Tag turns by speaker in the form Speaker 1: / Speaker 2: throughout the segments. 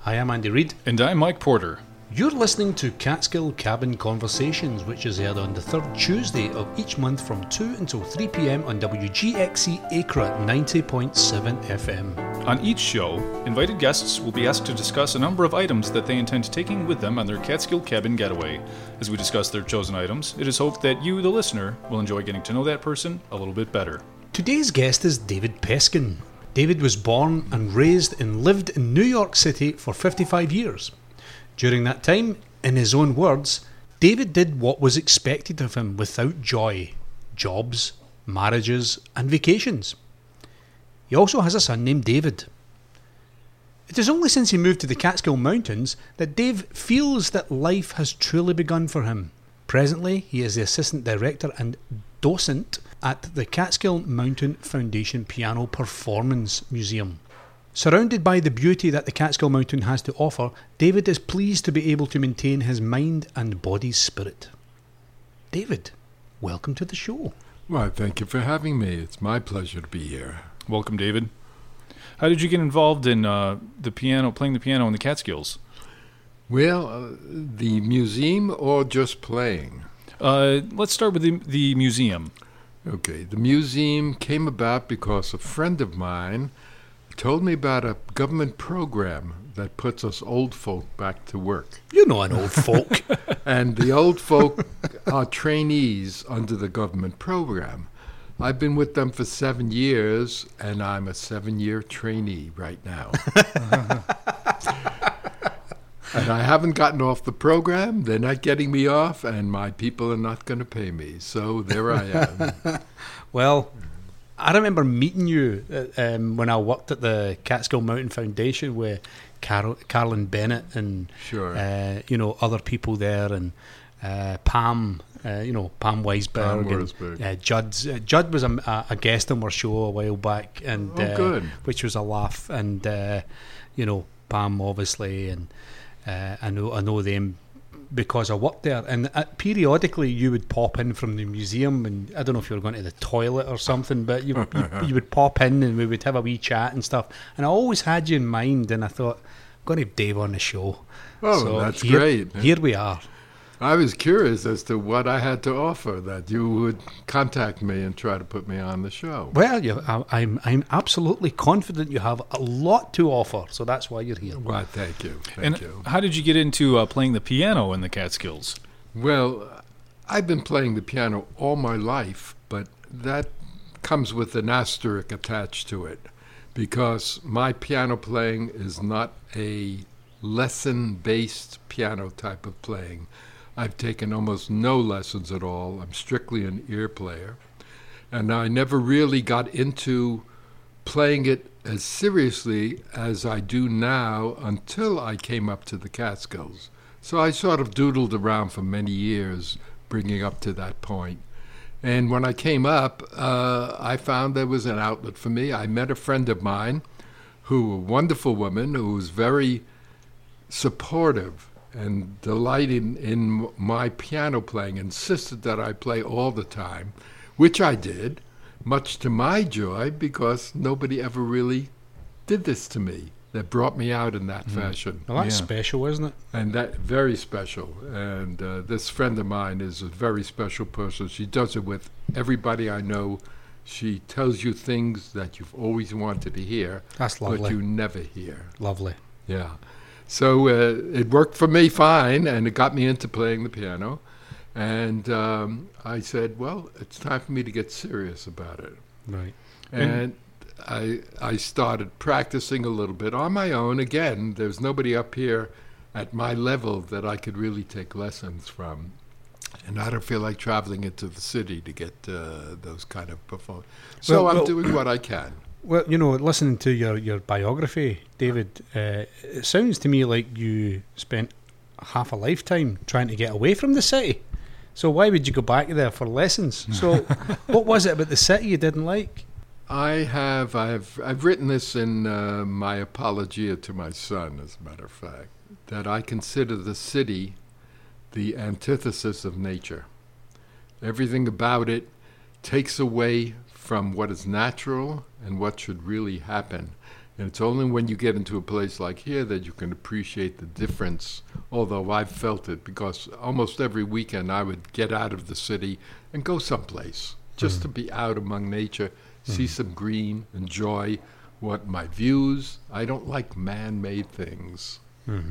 Speaker 1: I am Andy Reid.
Speaker 2: And I'm Mike Porter.
Speaker 1: You're listening to Catskill Cabin Conversations, which is aired on the third Tuesday of each month from 2 until 3 p.m. on WGXC Acra 90.7 FM.
Speaker 2: On each show, invited guests will be asked to discuss a number of items that they intend taking with them on their Catskill Cabin getaway. As we discuss their chosen items, it is hoped that you, the listener, will enjoy getting to know that person a little bit better.
Speaker 1: Today's guest is David Peskin. David was born and raised and lived in New York City for 55 years. During that time, in his own words, David did what was expected of him without joy: jobs, marriages, and vacations. He also has a son named David. It is only since he moved to the Catskill Mountains that Dave feels that life has truly begun for him. Presently, he is the Assistant Director and Docent at the Catskill Mountain Foundation Piano Performance Museum. Surrounded by the beauty that the Catskill Mountain has to offer, David is pleased to be able to maintain his mind and body's spirit. David, welcome to the show.
Speaker 3: Well, thank you for having me. It's my pleasure to be here.
Speaker 2: Welcome, David. How did you get involved in playing the piano in the Catskills?
Speaker 3: Well, the museum or just playing?
Speaker 2: Let's start with the museum.
Speaker 3: Okay, the museum came about because a friend of mine told me about a government program that puts us old folk back to work.
Speaker 1: You're not an old folk.
Speaker 3: And the old folk are trainees under the government program. I've been with them for 7 years, and I'm a 7-year trainee right now. And I haven't gotten off the program. They're not getting me off, and my people are not going to pay me. So there I am.
Speaker 1: Well, I remember meeting you when I worked at the Catskill Mountain Foundation with Carolyn Bennett and
Speaker 3: Sure.
Speaker 1: Other people there, and Pam, Pam Weisberg. Judd was a guest on our show a while back, and
Speaker 3: good.
Speaker 1: Which was a laugh. And Pam obviously, and I know them because I worked there, and periodically you would pop in from the museum, and I don't know if you were going to the toilet or something, but you would pop in and we would have a wee chat and stuff, and I always had you in mind, and I thought, I'm going to have Dave on the show.
Speaker 3: Oh, so that's great.
Speaker 1: Here we are.
Speaker 3: I was curious as to what I had to offer that you would contact me and try to put me on the show.
Speaker 1: Well, I'm absolutely confident you have a lot to offer, so that's why you're here.
Speaker 3: Well, thank you.
Speaker 2: Thank you. How did you get into playing the piano in the Catskills?
Speaker 3: Well, I've been playing the piano all my life, but that comes with an asterisk attached to it, because my piano playing is not a lesson-based piano type of playing. I've taken almost no lessons at all. I'm strictly an ear player. And I never really got into playing it as seriously as I do now until I came up to the Catskills. So I sort of doodled around for many years, bringing up to that point. And when I came up, I found there was an outlet for me. I met a friend of mine, a wonderful woman, who was very supportive and delighted in my piano playing, insisted that I play all the time, which I did, much to my joy, because nobody ever really did this to me. That brought me out in that fashion.
Speaker 1: Well, that's special, isn't it?
Speaker 3: And that very special. And this friend of mine is a very special person. She does it with everybody I know. She tells you things that you've always wanted to hear,
Speaker 1: that's lovely,
Speaker 3: but you never hear.
Speaker 1: Lovely.
Speaker 3: Yeah. So it worked for me fine, and it got me into playing the piano. And I said, well, it's time for me to get serious about it.
Speaker 1: Right.
Speaker 3: And I started practicing a little bit on my own. Again, there's nobody up here at my level that I could really take lessons from. And I don't feel like traveling into the city to get those kind of performances. So I'm doing what I can.
Speaker 1: Well, listening to your biography, David, it sounds to me like you spent half a lifetime trying to get away from the city. So why would you go back there for lessons? So what was it about the city you didn't like?
Speaker 3: I've written this in my apologia to my son, as a matter of fact, that I consider the city the antithesis of nature. Everything about it takes away from what is natural and what should really happen. And it's only when you get into a place like here that you can appreciate the difference, although I've felt it, because almost every weekend I would get out of the city and go someplace just to be out among nature, see some green, enjoy my views. I don't like man-made things.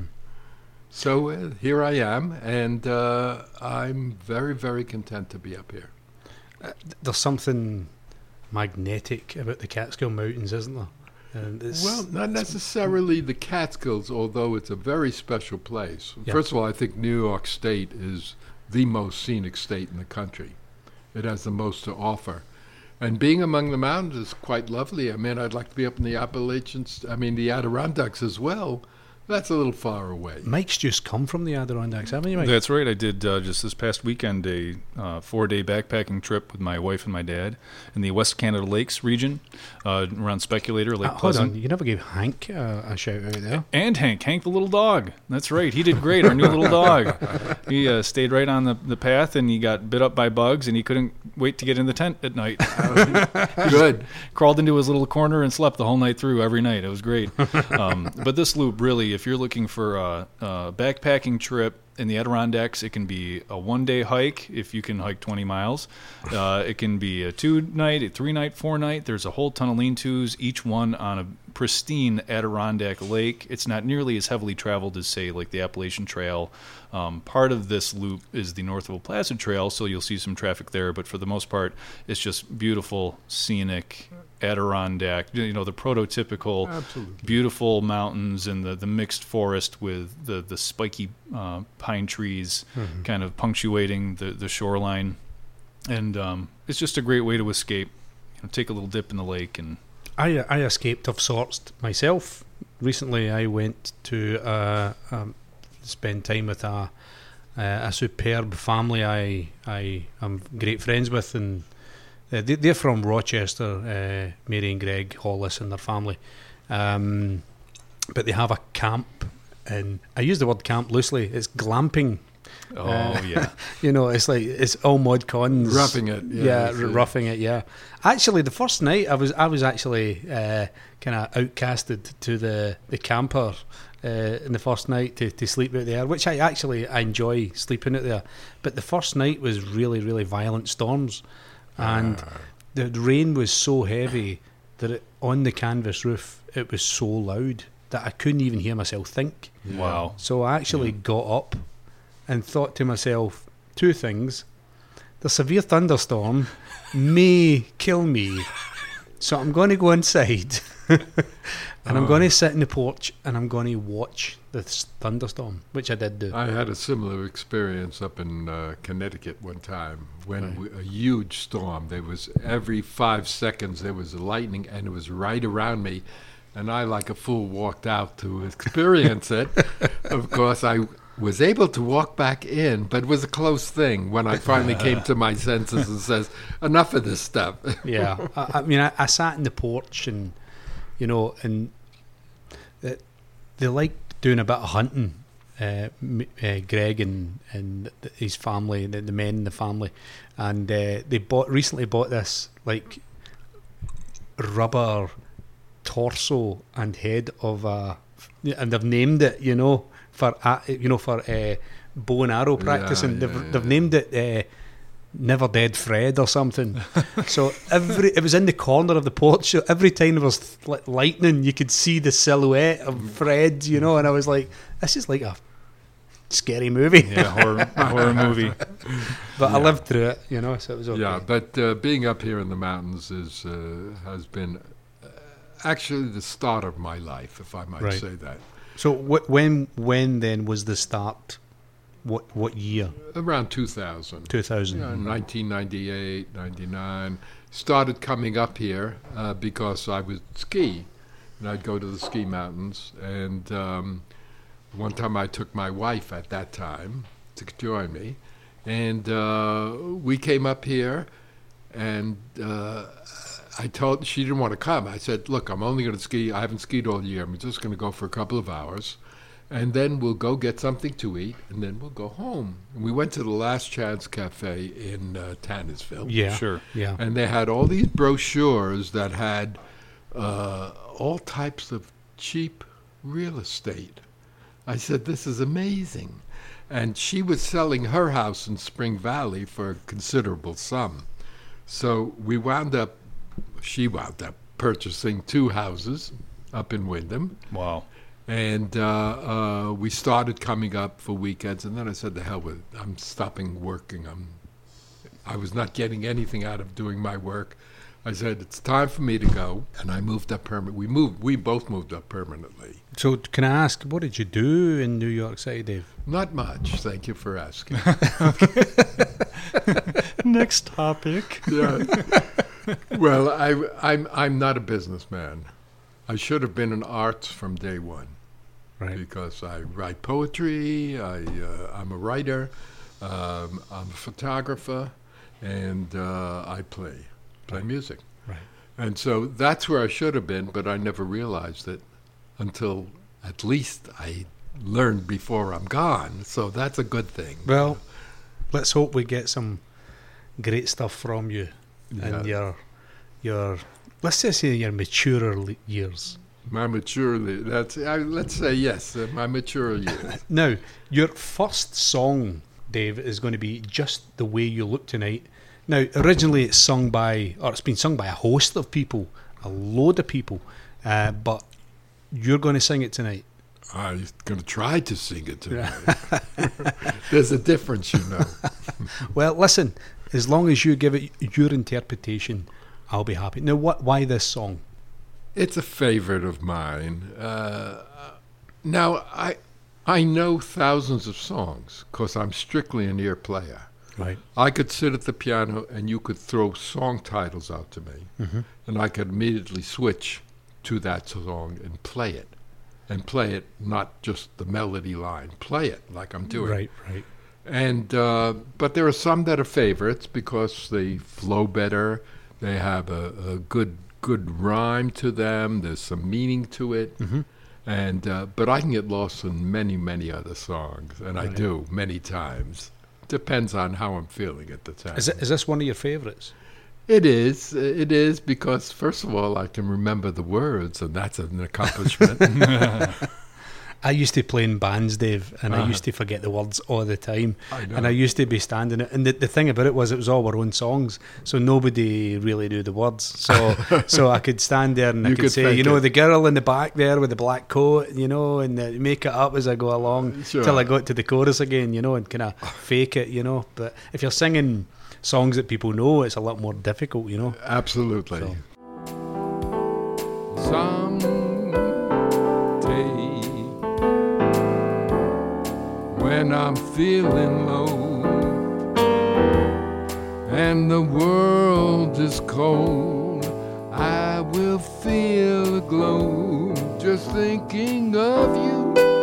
Speaker 3: So here I am, and I'm very, very content to be up here.
Speaker 1: There's something magnetic about the Catskill Mountains, isn't there? And
Speaker 3: Well, not necessarily the Catskills, although it's a very special place.
Speaker 1: Yeah.
Speaker 3: First of all, I think New York State is the most scenic state in the country. It has the most to offer. And being among the mountains is quite lovely. I mean, I'd like to be up in the the Adirondacks as well. That's a little far away.
Speaker 1: Mike's just come from the Adirondacks, haven't you, Mike?
Speaker 2: That's right. I did just this past weekend a 4-day backpacking trip with my wife and my dad in the West Canada Lakes region around Speculator, Lake
Speaker 1: Hold
Speaker 2: Pleasant.
Speaker 1: on, you never gave Hank a shout out there.
Speaker 2: And Hank the little dog. That's right. He did great, our new little dog. He stayed right on the path, and he got bit up by bugs, and he couldn't wait to get in the tent at night.
Speaker 3: Good.
Speaker 2: Crawled into his little corner and slept the whole night through every night. It was great. But this loop, really, if you're looking for a backpacking trip in the Adirondacks, it can be a 1-day hike if you can hike 20 miles. It can be a 2-night, a 3-night, 4-night. There's a whole ton of lean-tos, each one on a pristine Adirondack lake. It's not nearly as heavily traveled as, say, like the Appalachian Trail. Part of this loop is the Northville Placid Trail, so you'll see some traffic there. But for the most part, it's just beautiful, scenic Adirondack, the prototypical
Speaker 3: Absolutely.
Speaker 2: beautiful mountains and the mixed forest with the spiky pine trees kind of punctuating the shoreline. And it's just a great way to escape. Take a little dip in the lake. And
Speaker 1: I escaped of sorts myself. Recently I went to spend time with a superb family I am great friends with, and they're from Rochester, Mary and Greg Hollis and their family. But they have a camp, and I use the word camp loosely. It's glamping.
Speaker 2: yeah.
Speaker 1: It's like it's all mod cons.
Speaker 3: Roughing it.
Speaker 1: Yeah, roughing it, yeah. Actually, the first night I was actually kind of outcasted to the camper in the first night to sleep out there, which I enjoy sleeping out there. But the first night was really, really violent storms. And the rain was so heavy that on the canvas roof it was so loud that I couldn't even hear myself think.
Speaker 2: Wow.
Speaker 1: So I actually got up and thought to myself two things. The severe thunderstorm may kill me, so I'm going to go inside and I'm going to sit in the porch and I'm going to watch the thunderstorm, which I did do.
Speaker 3: I had a similar experience up in Connecticut one time when a huge storm. There was every 5 seconds there was lightning, and it was right around me. And I, like a fool, walked out to experience it. Of course, I was able to walk back in, but it was a close thing when I finally came to my senses and says, enough of this stuff.
Speaker 1: Yeah. I sat in the porch and, and they like doing a bit of hunting, Greg and his family, the men in the family, and they recently bought this like rubber torso and head of and they've named it, for bow and arrow practicing. They've named it Never Dead Fred or something. So it was in the corner of the porch. So every time there was lightning, you could see the silhouette of Fred, and I was like, this is like a scary movie.
Speaker 2: Yeah, horror movie.
Speaker 1: But I lived through it, so it was okay.
Speaker 3: Yeah, but being up here in the mountains has been actually the start of my life, if I might say that.
Speaker 1: So when then was the start? What year?
Speaker 3: Around 2000.
Speaker 1: 2000.
Speaker 3: 1998, 99. Started coming up here because I would ski, and I'd go to the ski mountains. And one time I took my wife at that time to join me, and we came up here, and she didn't want to come. I said, look, I'm only going to ski. I haven't skied all year. I'm just going to go for a couple of hours. And then we'll go get something to eat, and then we'll go home. And we went to the Last Chance Cafe in Tannersville.
Speaker 1: Yeah,
Speaker 2: sure.
Speaker 1: Yeah,
Speaker 3: and they had all these brochures that had all types of cheap real estate. I said, this is amazing. And she was selling her house in Spring Valley for a considerable sum. So she wound up purchasing 2 houses up in Wyndham.
Speaker 2: Wow.
Speaker 3: And we started coming up for weekends. And then I said, the hell with it. I'm stopping working. I was not getting anything out of doing my work. I said, it's time for me to go. And I moved up permanently. We both moved up permanently.
Speaker 1: So can I ask, what did you do in New York City, Dave?
Speaker 3: Not much. Thank you for asking.
Speaker 2: Next topic.
Speaker 3: Yeah. Well, I'm not a businessman. I should have been in arts from day one.
Speaker 1: Right.
Speaker 3: Because I write poetry, I'm a writer, I'm a photographer, and I play music.
Speaker 1: Right.
Speaker 3: And so that's where I should have been, but I never realized it until at least I learned before I'm gone. So that's a good thing.
Speaker 1: Well, let's hope we get some great stuff from you in your let's just say your maturer years.
Speaker 3: My mature, let's say yes, my mature years.
Speaker 1: Now, your first song, Dave, is going to be Just the Way You Look Tonight. Now, originally it's been sung by a host of people, a load of people, but you're going to sing it tonight.
Speaker 3: I'm going to try to sing it tonight. There's a difference, you know.
Speaker 1: Well, listen, as long as you give it your interpretation, I'll be happy. Now, why this song?
Speaker 3: It's a favorite of mine. Now, I know thousands of songs because I'm strictly an ear player.
Speaker 1: Right.
Speaker 3: I could sit at the piano and you could throw song titles out to me, and I could immediately switch to that song and play it. And play it, not just the melody line. Play it like I'm doing.
Speaker 1: Right.
Speaker 3: And but there are some that are favorites because they flow better. They have a good rhyme to them. There's some meaning to it. And but I can get lost in many other songs, and I do many times. Depends on how I'm feeling at the time.
Speaker 1: Is this one of your favorites?
Speaker 3: It is because first of all I can remember the words, and that's an accomplishment.
Speaker 1: I used to play in bands, Dave, and I used to forget the words all the time.
Speaker 3: I know.
Speaker 1: And I used to be standing it. And the thing about it was all our own songs, so nobody really knew the words. So I could stand there and I could say, the girl in the back there with the black coat, and make it up as I go along till I got to the chorus again, and kind of fake it, But if you're singing songs that people know, it's a lot more difficult,
Speaker 3: Absolutely.
Speaker 1: So.
Speaker 3: Someday, when I'm feeling low and the world is cold, I will feel a glow just thinking of you.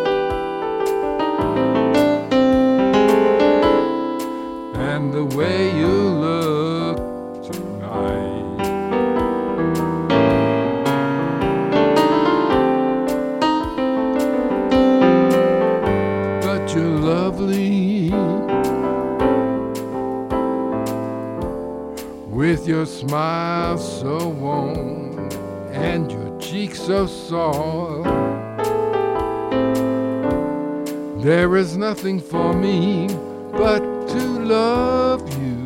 Speaker 3: And the way you look tonight. But you're lovely with your smile so warm and your cheeks so soft. There is nothing for me but to love you,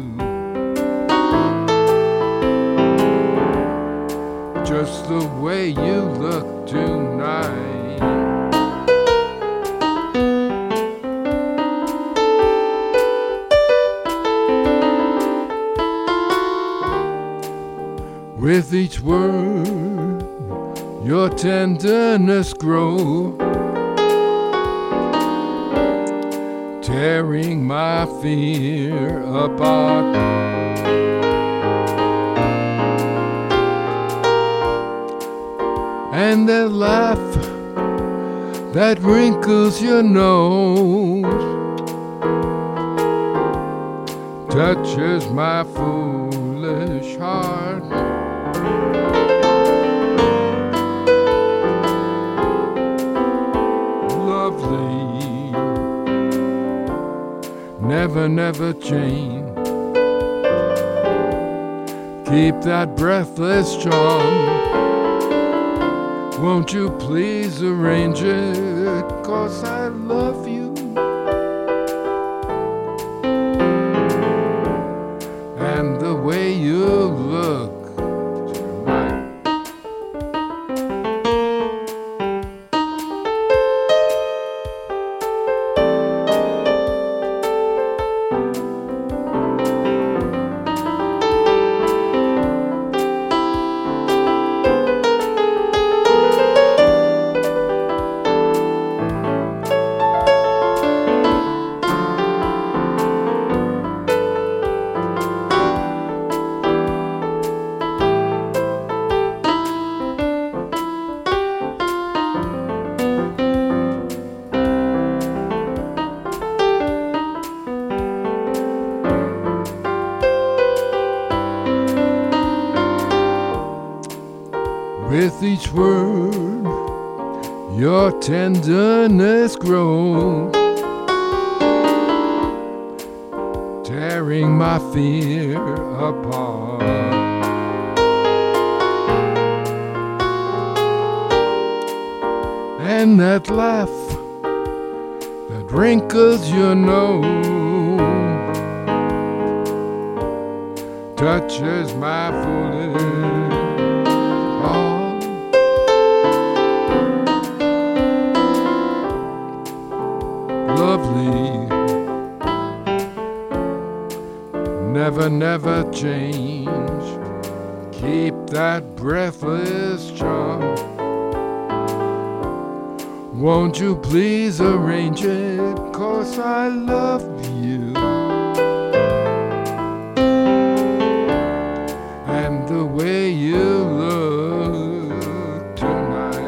Speaker 3: just the way you look tonight. With each word, your tenderness grows, tearing my fear apart. And that laugh that wrinkles your nose touches my foolish heart. Lovely, never change. Keep that breathless charm Won't you please arrange it, 'cause I love you. And the way you look tonight. With each word, your tenderness grows, tearing my fear apart. And that laugh that wrinkles your nose touches my foolish heart. Lovely, never, never change. Keep that breathless charm. Won't you please arrange it, 'cause I love you. And the way you look tonight.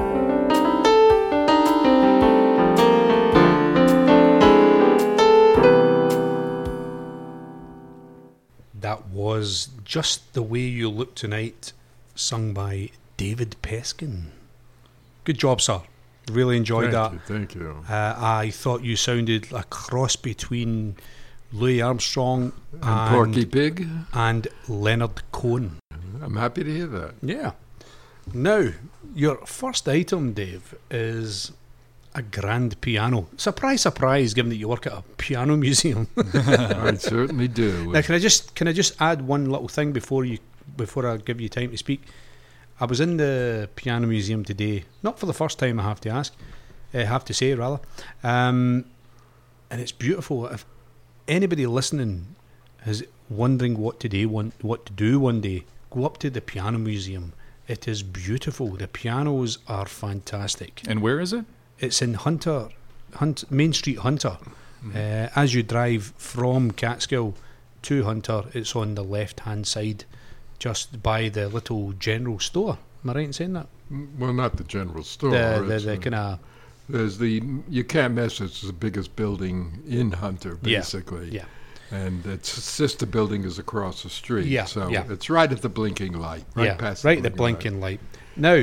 Speaker 1: That was Just the Way You Look Tonight, sung by David Peskin. Good job, sir. Really enjoyed that.
Speaker 3: Thank you.
Speaker 1: I thought you sounded a cross between Louis Armstrong
Speaker 3: And Porky Pig.
Speaker 1: and Leonard Cohen.
Speaker 3: I'm happy to hear that.
Speaker 1: Yeah. Now, your first item, Dave, is a grand piano. Surprise, surprise, given that you work at a piano museum.
Speaker 3: I certainly do.
Speaker 1: Now, can I just add one little thing before I give you time to speak? I was in the piano museum today, not for the first time, I have to say, and it's beautiful. If anybody listening is wondering what to do one day, go up to the piano museum. It is beautiful. The pianos are fantastic.
Speaker 2: And where is it?
Speaker 1: It's in Main Street, Hunter. As you drive from Catskill to Hunter, it's on the left-hand side, just by the little general store. Am I right in saying that?
Speaker 3: Well, not the general store.
Speaker 1: The kind of...
Speaker 3: There's you can't miss it's the biggest building in Hunter, basically.
Speaker 1: Yeah.
Speaker 3: And its sister building is across the street.
Speaker 1: Yeah,
Speaker 3: So
Speaker 1: yeah.
Speaker 3: it's right at the blinking light. Right past
Speaker 1: right at the blinking light. Now,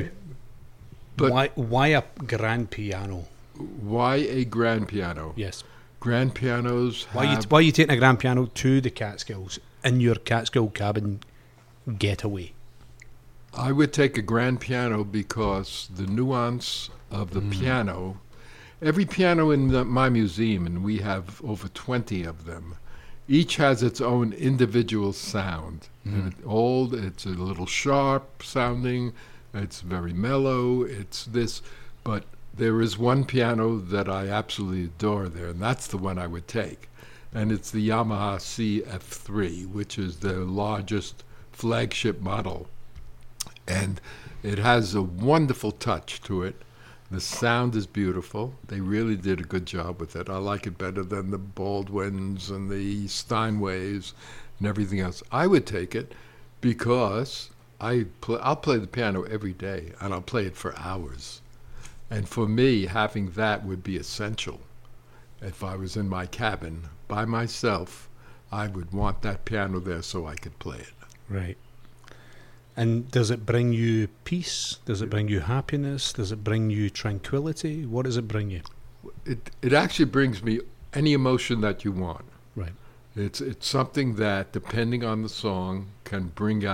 Speaker 1: why a grand piano?
Speaker 3: Why a grand piano?
Speaker 1: Yes.
Speaker 3: Grand pianos have...
Speaker 1: Why are you taking a grand piano to the Catskills in your Catskill cabin getaway?
Speaker 3: I would take a grand piano because the nuance of the piano, every piano in my museum, and we have over 20 of them, each has its own individual sound. And it's a little sharp sounding, it's very mellow, it's this, but there is one piano that I absolutely adore there, and that's the one I would take. And it's the Yamaha CF3, which is the largest flagship model. And it has a wonderful touch to it. The sound is beautiful. They really did a good job with it. I like it better than the Baldwins and the Steinways and everything else. I would take it because I'll play the piano every day, and I'll play it for hours. And for me, having that would be essential. If I was in my cabin by myself, I would want that piano there so I could play it.
Speaker 1: Right. And does it bring you peace? Does it bring you happiness? Does it bring you tranquility? What does it bring you?
Speaker 3: It actually brings me any emotion that you want.
Speaker 1: Right.
Speaker 3: It's something that, depending on the song, can bring out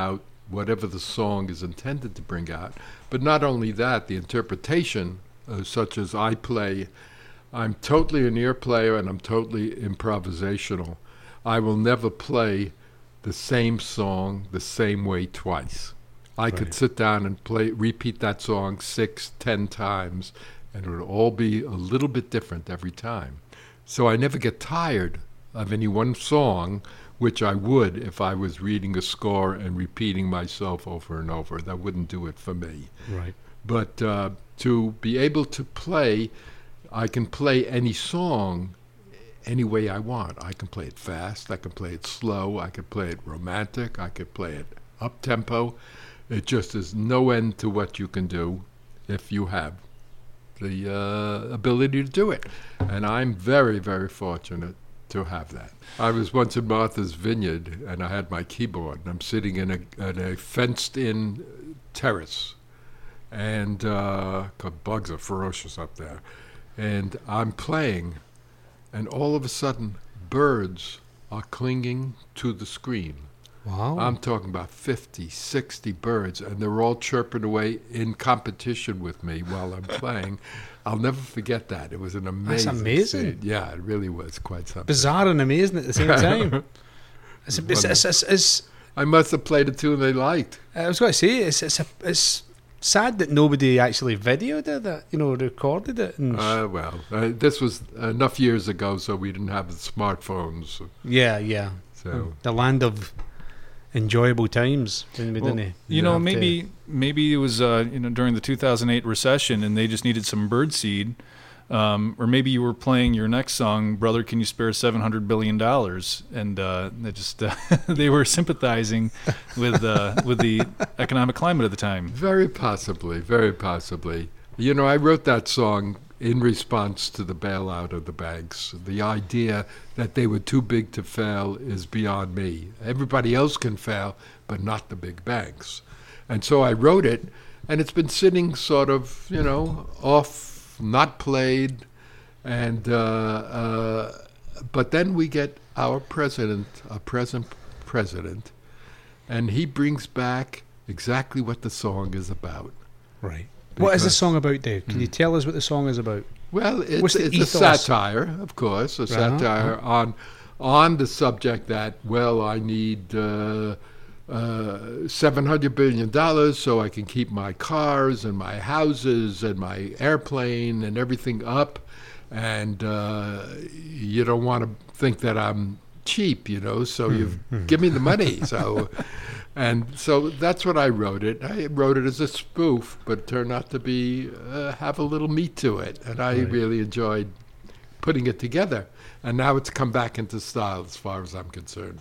Speaker 3: whatever the song is intended to bring out. But not only that, the interpretation, such as I play, I'm totally an ear player and I'm totally improvisational. I will never play the same song the same way twice. I could sit down and repeat that song 6-10 times, and it would all be a little bit different every time. So I never get tired of any one song, which I would if I was reading a score and repeating myself over and over. That wouldn't do it for me.
Speaker 1: Right.
Speaker 3: But to be able to play, I can play any song any way I want. I can play it fast, I can play it slow, I can play it romantic, I can play it up-tempo. It just is no end to what you can do if you have the ability to do it. And I'm very, very fortunate to have that. I was once in Martha's Vineyard, and I had my keyboard, and I'm sitting in a fenced-in terrace, and bugs are ferocious up there. And I'm playing, and all of a sudden, birds are clinging to the screen.
Speaker 1: Wow.
Speaker 3: I'm talking about 50, 60 birds, and they're all chirping away in competition with me while I'm playing. I'll never forget that. It was an amazing
Speaker 1: That's amazing.
Speaker 3: scene. Yeah, it really was quite something.
Speaker 1: Bizarre and amazing at the same time. It's
Speaker 3: I must have played a tune they liked.
Speaker 1: I was going to say, it's sad that nobody actually videoed it, that, recorded it. And
Speaker 3: This was enough years ago, so we didn't have the smartphones.
Speaker 1: Yeah.
Speaker 3: So
Speaker 1: the land of enjoyable times, didn't we?
Speaker 2: Maybe it was during the 2008 recession, and they just needed some birdseed, or maybe you were playing your next song, "Brother, Can You Spare $700 Billion?" and they were sympathizing with the economic climate at the time.
Speaker 3: Very possibly, very possibly. I wrote that song in response to the bailout of the banks. The idea that they were too big to fail is beyond me. Everybody else can fail, but not the big banks. And so I wrote it, and it's been sitting sort of, off, not played. And but then we get our present president, and he brings back exactly what the song is about.
Speaker 1: Right. What is the song about, Dave? Can you tell us what the song is about?
Speaker 3: Well, it's a satire, of course, satire on the subject that, I need $700 billion so I can keep my cars and my houses and my airplane and everything up. And you don't want to think that I'm cheap, so you give me the money. So that's what I wrote it. I wrote it as a spoof, but it turned out to be have a little meat to it, and I really enjoyed putting it together. And now it's come back into style, as far as I'm concerned.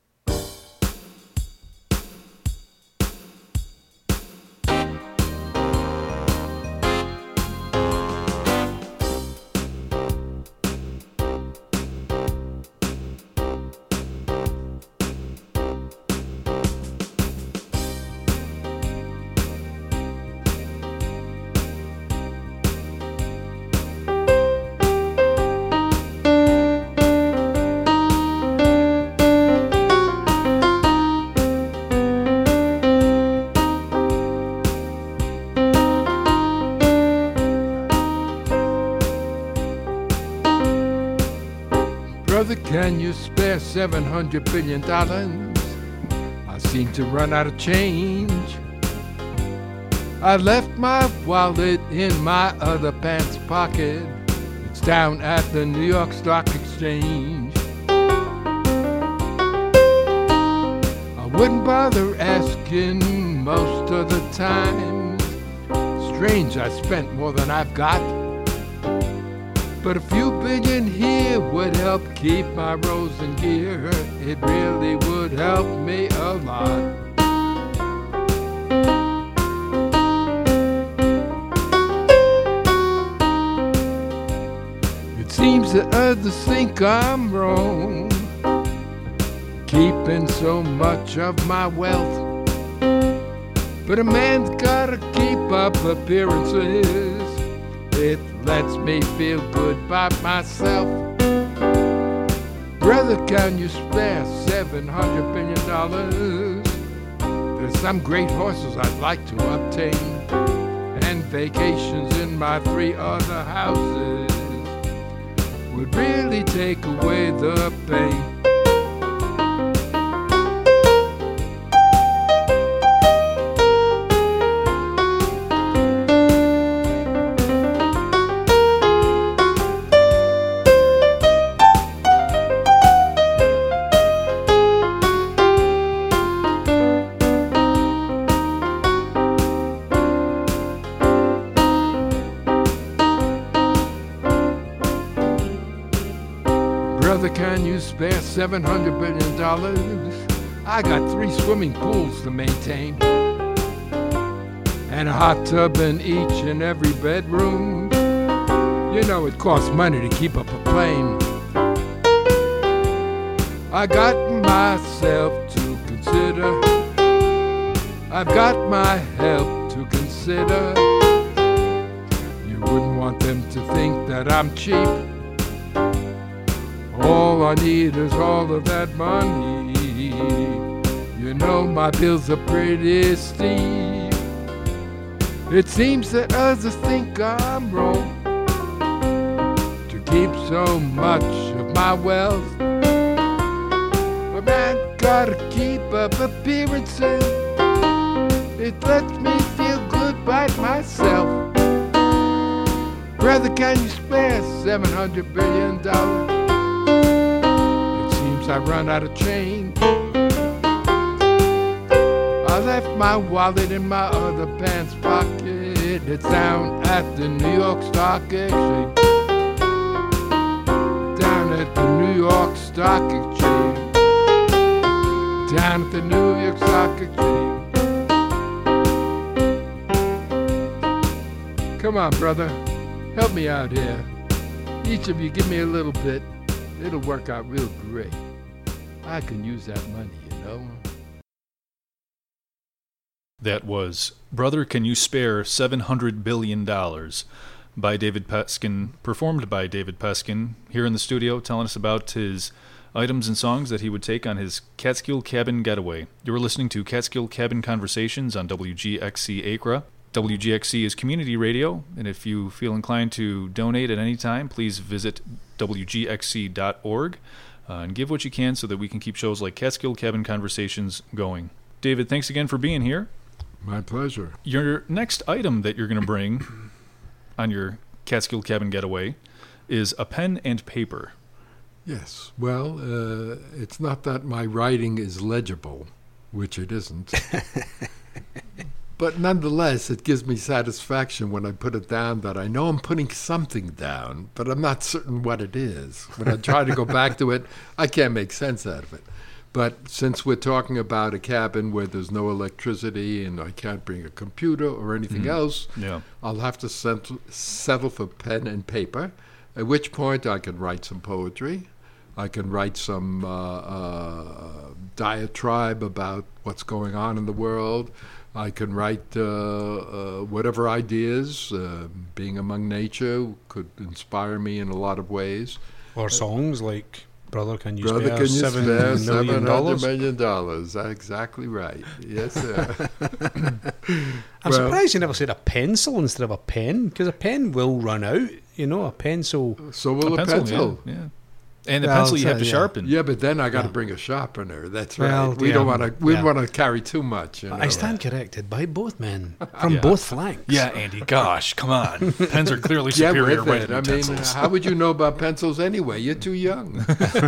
Speaker 3: Brother, can you spare $700 billion? I seem to run out of change. I left my wallet in my other pants pocket. It's down at the New York Stock Exchange. I wouldn't bother asking most of the time. Strange, I spent more than I've got. But a few billion here would help keep my rose in gear. It really would help me a lot. It seems that others think I'm wrong, keeping so much of my wealth. But a man's gotta keep up appearances. It lets me feel good by myself. Brother, can you spare $700 billion? There's some great horses I'd like to obtain, and vacations in my 3 other houses would really take away the pain. Brother, can you spare $700 billion? I got 3 swimming pools to maintain, and a hot tub in each and every bedroom. You know it costs money to keep up a plane. I got myself to consider. I've got my help to consider. You wouldn't want them to think that I'm cheap. All I need is all of that money. You know my bills are pretty steep. It seems that others think I'm wrong to keep so much of my wealth. But man, gotta keep up appearances. It lets me feel good by myself. Brother, can you spare $700 billion? I run out of change. I left my wallet in my other pants pocket. It's down at the New York Stock Exchange. Down at the New York Stock Exchange. Down at the New York Stock Exchange. Come on, brother. Help me out here. Each of you give me a little bit. It'll work out real great. I can use that money, you know.
Speaker 2: That was Brother, Can You Spare $700 Billion by David Peskin, performed by David Peskin, here in the studio, telling us about his items and songs that he would take on his Catskill Cabin getaway. You were listening to Catskill Cabin Conversations on WGXC Acra. WGXC is community radio, and if you feel inclined to donate at any time, please visit WGXC.org. And give what you can so that we can keep shows like Catskill Cabin Conversations going. David, thanks again for being here.
Speaker 3: My pleasure.
Speaker 2: Your next item that you're going to bring on your Catskill Cabin getaway is a pen and paper.
Speaker 3: Yes. Well, it's not that my writing is legible, which it isn't. But nonetheless, it gives me satisfaction when I put it down that I know I'm putting something down, but I'm not certain what it is. When I try to go back to it, I can't make sense out of it. But since we're talking about a cabin where there's no electricity and I can't bring a computer or anything else, I'll have to settle for pen and paper, at which point I can write some poetry. I can write some diatribe about what's going on in the world. I can write whatever ideas. Being among nature could inspire me in a lot of ways.
Speaker 1: Or songs like Brother, Can You
Speaker 3: Brother,
Speaker 1: Spare
Speaker 3: can you spare
Speaker 1: $700
Speaker 3: $700 million? Exactly right. Yes, sir.
Speaker 1: I'm surprised you never said a pencil instead of a pen, because a pen will run out. You know, a pencil.
Speaker 3: So will a pencil.
Speaker 2: Yeah. And the pencil you have to sharpen.
Speaker 3: Yeah, but then I got to bring a sharpener. That's right.
Speaker 1: Well,
Speaker 3: We don't want to. We want to carry too much. You know?
Speaker 1: I stand corrected by both men from both flanks.
Speaker 2: Yeah, Andy. Gosh, come on. Pens are clearly superior
Speaker 3: with it. I mean,
Speaker 2: pencils.
Speaker 3: how would you know about pencils anyway? You're too young.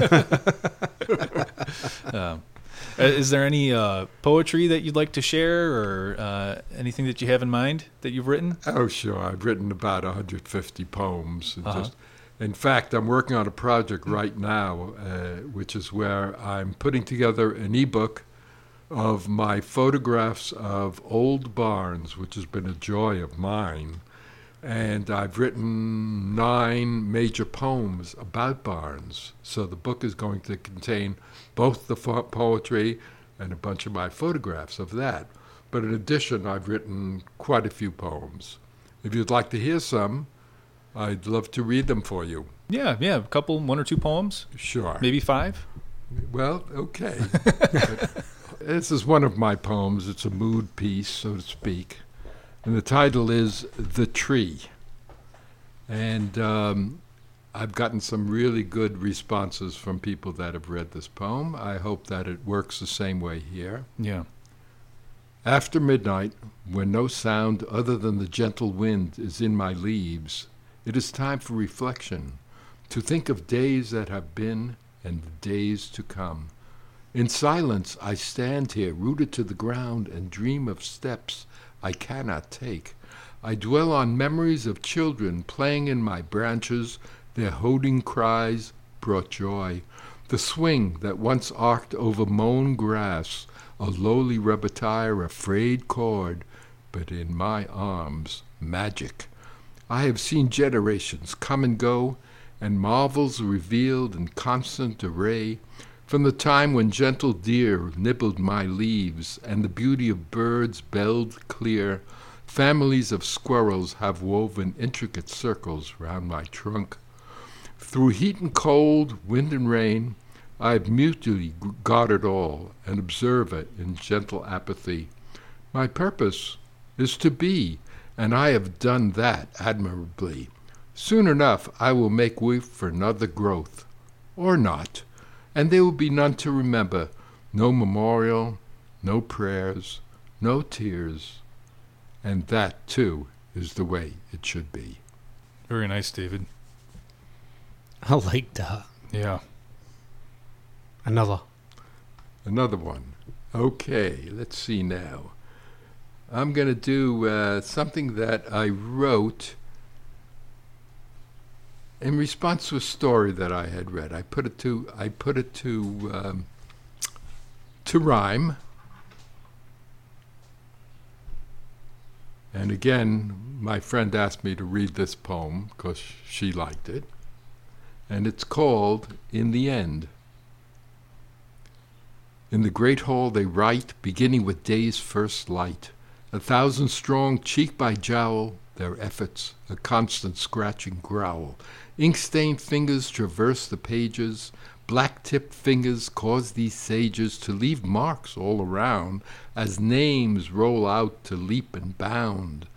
Speaker 2: Is there any poetry that you'd like to share, or anything that you have in mind that you've written?
Speaker 3: Oh, sure. I've written about 150 poems. And in fact, I'm working on a project right now, which is where I'm putting together an ebook of my photographs of old barns, which has been a joy of mine. And I've written 9 major poems about barns. So the book is going to contain both the poetry and a bunch of my photographs of that. But in addition, I've written quite a few poems. If you'd like to hear some, I'd love to read them for you.
Speaker 2: Yeah, a couple, 1 or 2 poems.
Speaker 3: Sure.
Speaker 2: Maybe 5.
Speaker 3: Well, okay. This is one of my poems. It's a mood piece, so to speak. And the title is The Tree. And I've gotten some really good responses from people that have read this poem. I hope that it works the same way here.
Speaker 2: Yeah.
Speaker 3: After midnight, when no sound other than the gentle wind is in my leaves, it is time for reflection, to think of days that have been and the days to come. In silence I stand here, rooted to the ground, and dream of steps I cannot take. I dwell on memories of children playing in my branches. Their holding cries brought joy. The swing that once arced over mown grass, a lowly rubber tire, a frayed cord, but in my arms, magic. I have seen generations come and go, and marvels revealed in constant array, from the time when gentle deer nibbled my leaves, and the beauty of birds belled clear. Families of squirrels have woven intricate circles round my trunk. Through heat and cold, wind and rain, I have mutely guarded all, and observe it in gentle apathy. My purpose is to be, and I have done that admirably. Soon enough I will make way for another growth, or not, and there will be none to remember, no memorial, no prayers, no tears, and that, too, is the way it should be.
Speaker 2: Very nice, David.
Speaker 1: I like that.
Speaker 2: Yeah.
Speaker 1: Another
Speaker 3: one. Okay, let's see now. I'm going to do something that I wrote in response to a story that I had read. I put it to rhyme. And again, my friend asked me to read this poem because she liked it. And it's called In the End. In the great hall they write, beginning with day's first light. 1,000 strong, cheek by jowl, their efforts, a constant scratching growl. Ink-stained fingers traverse the pages. Black-tipped fingers cause these sages to leave marks all around as names roll out to leap and bound.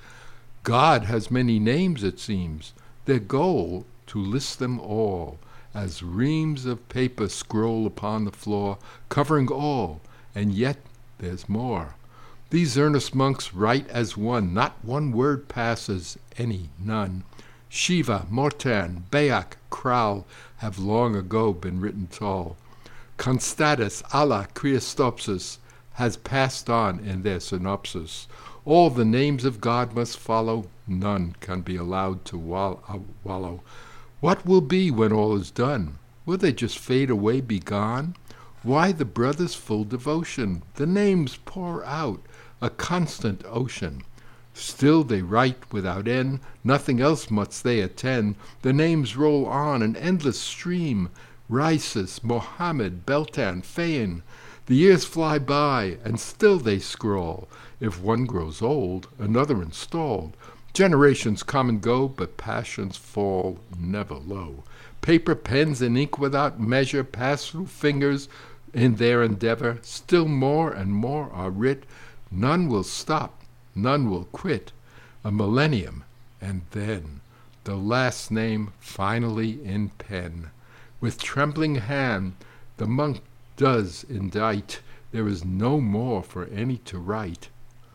Speaker 3: God has many names, it seems, their goal to list them all, as reams of paper scroll upon the floor, covering all, and yet there's more. These earnest monks write as one, not one word passes, none. Shiva, Mortan, Bayak, Kral have long ago been written tall. Constatus, Allah, Christopsis has passed on in their synopsis. All the names of God must follow, none can be allowed to wallow. What will be when all is done? Will they just fade away, be gone? Why the brothers' full devotion? The names pour out, a constant ocean. Still they write without end, nothing else must they attend. The names roll on, an endless stream. Rises, Mohammed, Beltan, Fain. The years fly by, and still they scroll. If one grows old, another installed. Generations come and go, but passions fall never low. Paper, pens, and ink without measure pass through fingers in their endeavor. Still more and more are writ. None will stop, none will quit. A millennium, and then the last name finally in pen. With trembling hand, the monk does indite. There is no more for any to write.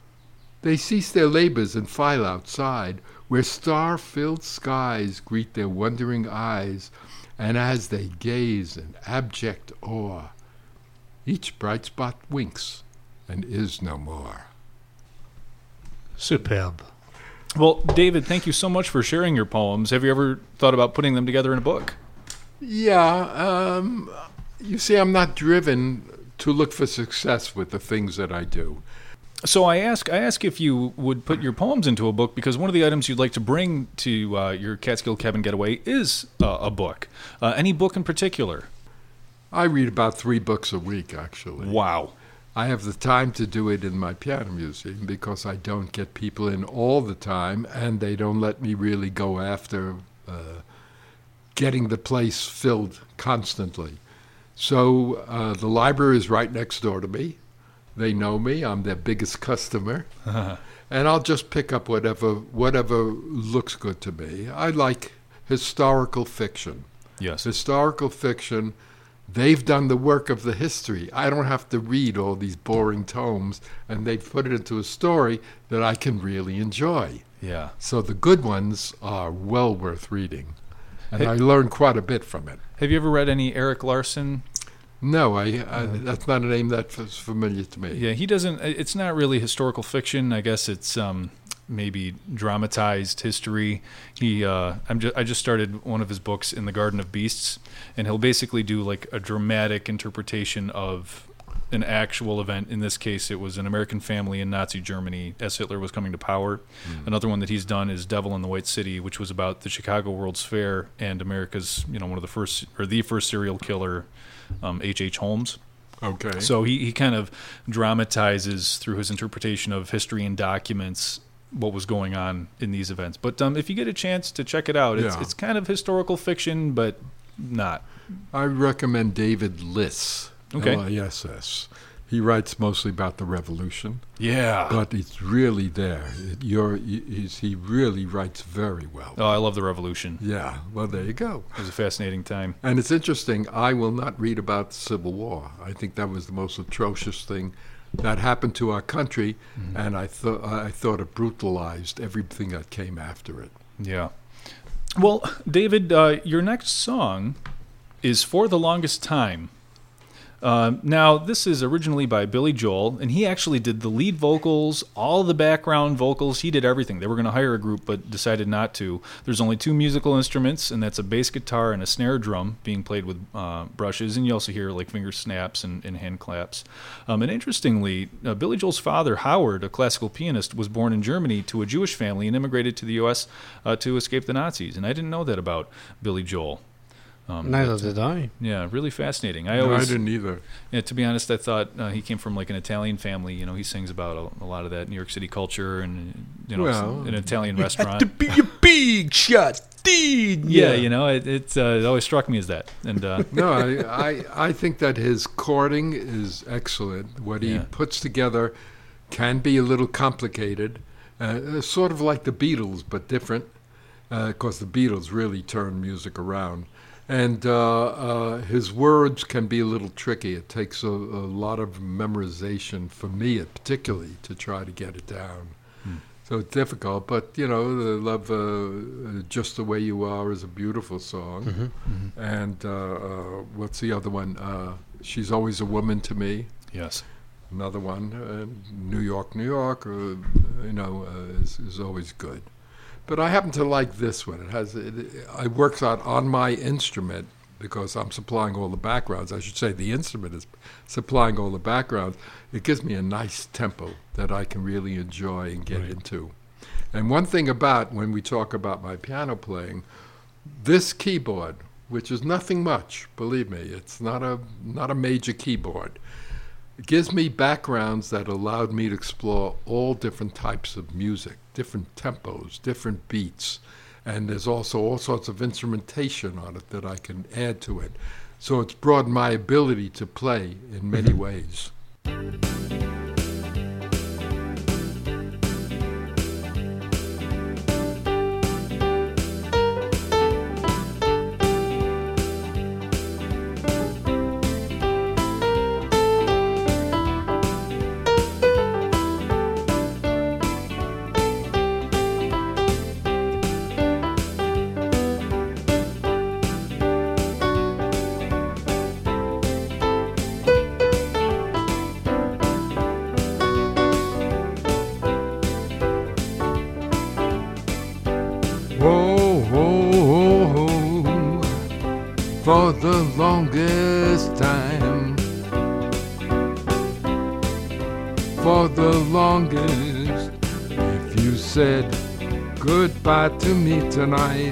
Speaker 3: They cease their labors and file outside, where star-filled skies greet their wondering eyes, and as they gaze in abject awe, each bright spot winks and is no more.
Speaker 1: Superb.
Speaker 2: Well, David, thank you so much for sharing your poems. Have you ever thought about putting them together in a book?
Speaker 3: Yeah, you see, I'm not driven to look for success with the things that I do.
Speaker 2: So I ask if you would put your poems into a book, because one of the items you'd like to bring to your Catskill Cabin Getaway is a book. Any book in particular?
Speaker 3: I read about 3 books a week, actually.
Speaker 2: Wow.
Speaker 3: I have the time to do it in my piano museum because I don't get people in all the time, and they don't let me really go after getting the place filled constantly. So the library is right next door to me. They know me. I'm their biggest customer. And I'll just pick up whatever looks good to me. I like historical fiction.
Speaker 2: Yes.
Speaker 3: Historical fiction, they've done the work of the history. I don't have to read all these boring tomes, and they've put it into a story that I can really enjoy.
Speaker 2: Yeah.
Speaker 3: So the good ones are well worth reading. And
Speaker 2: Hey-
Speaker 3: I learned quite a bit from it.
Speaker 2: Have you ever read any Eric Larson?
Speaker 3: No, that's not a name that's familiar to me.
Speaker 2: Yeah, he doesn't. It's not really historical fiction. I guess it's maybe dramatized history. I just started one of his books, In the Garden of Beasts, and he'll basically do like a dramatic interpretation of an actual event. In this case, it was an American family in Nazi Germany as Hitler was coming to power. Another one that he's done is Devil in the White City, which was about the Chicago World's Fair and America's, one of the first serial killer, H.H. Holmes.
Speaker 3: Okay.
Speaker 2: So he kind of dramatizes through his interpretation of history and documents what was going on in these events. But if you get a chance to check it out, it's kind of historical fiction, but not.
Speaker 3: I recommend David Liss.
Speaker 2: Okay.
Speaker 3: Liss. He writes mostly about the revolution,
Speaker 2: Yeah.
Speaker 3: but it's really there. He really writes very well.
Speaker 2: Oh, I love the Revolution.
Speaker 3: Yeah, well, there you go.
Speaker 2: It was a fascinating time.
Speaker 3: And it's interesting, I will not read about the Civil War. I think that was the most atrocious thing that happened to our country, and I thought it brutalized everything that came after it.
Speaker 2: Yeah. Well, David, your next song is For the Longest Time. Now, this is originally by Billy Joel, and he actually did the lead vocals, all the background vocals. He did everything. They were going to hire a group, but decided not to. There's only two musical instruments, and that's a bass guitar and a snare drum being played with brushes, and you also hear like finger snaps and hand claps. And interestingly, Billy Joel's father, Howard, a classical pianist, was born in Germany to a Jewish family and immigrated to the U.S. To escape the Nazis, and I didn't know that about Billy Joel.
Speaker 1: Neither did I.
Speaker 2: Yeah, really fascinating.
Speaker 3: I didn't either.
Speaker 2: Yeah, to be honest, I thought he came from like an Italian family. He sings about a lot of that New York City culture and an Italian restaurant.
Speaker 1: To be a big shot, dude.
Speaker 2: Yeah, it always struck me as that. And
Speaker 3: No, I think that his chording is excellent. What he puts together can be a little complicated, sort of like the Beatles, but different, because the Beatles really turned music around. And his words can be a little tricky. It takes a lot of memorization for me, particularly, to try to get it down. So it's difficult, but the love, Just the Way You Are is a beautiful song. And what's the other one? She's Always a Woman to Me.
Speaker 2: yes,
Speaker 3: Another one, New York, New York, is always good. But I happen to like this one. It works out on my instrument because I'm supplying all the backgrounds. I should say the instrument is supplying all the backgrounds. It gives me a nice tempo that I can really enjoy and get into. And one thing about when we talk about my piano playing, this keyboard, which is nothing much, believe me, it's not a major keyboard. It gives me backgrounds that allowed me to explore all different types of music, different tempos, different beats, and there's also all sorts of instrumentation on it that I can add to it. So it's broadened my ability to play in many ways. For the longest time, for the longest, if you said goodbye to me tonight,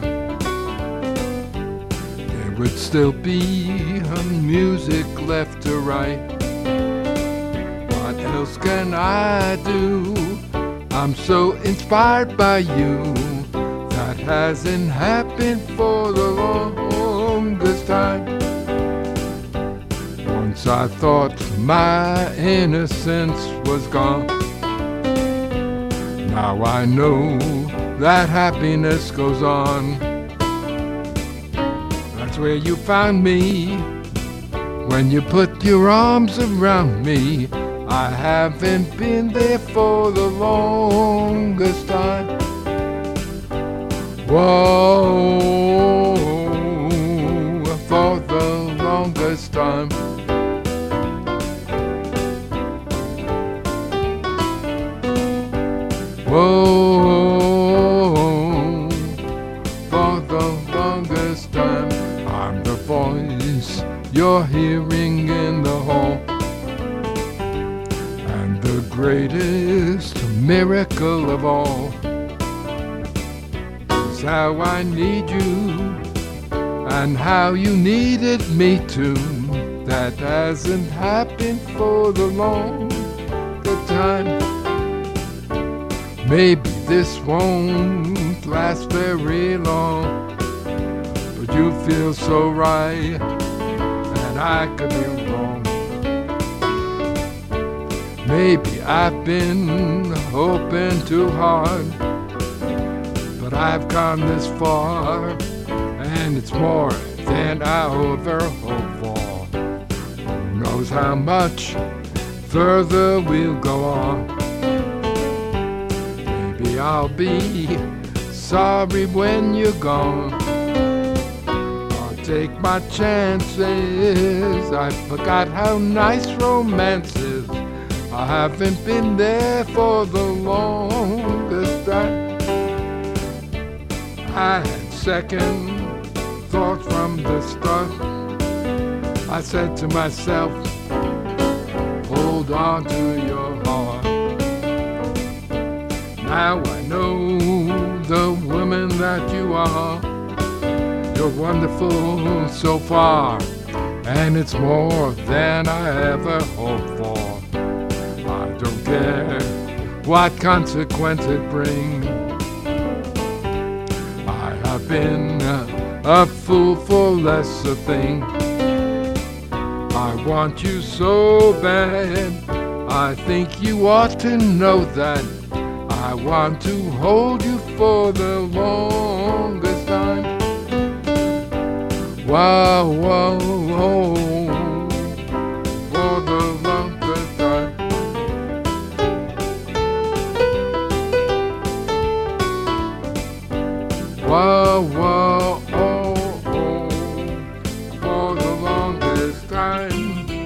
Speaker 3: there would still be music left to write. What else can I do? I'm so inspired by you. That hasn't happened for the longest time. Once I thought my innocence was gone. Now I know that happiness goes on. That's where you found me, when you put your arms around me. I haven't been there for the longest time. Whoa, for the longest time. Whoa, for the longest time. I'm the voice you're hearing in the hall, and the greatest miracle of all is how I need you and how you needed me too. That hasn't happened for the longest time. Maybe this won't last very long, but you feel so right, and I could be wrong. Maybe I've been hoping too hard, but I've come this far, and it's more than I ever hoped for. Who knows how much further we'll go on. Maybe I'll be sorry when you're gone. I'll take my chances. I forgot how nice romance is. I haven't been there for the longest time. I had second thoughts from the start. I said to myself, hold on to your heart. Now I know the woman that you are. You're wonderful so far, and it's more than I ever hoped for. I don't care what consequence it brings. I have been a fool for lesser things. I want you so bad. I think you ought to know that. I want to hold you for the longest time. Wow, wow, wow, for the longest time. Wow, wow, oh, oh, for the longest time.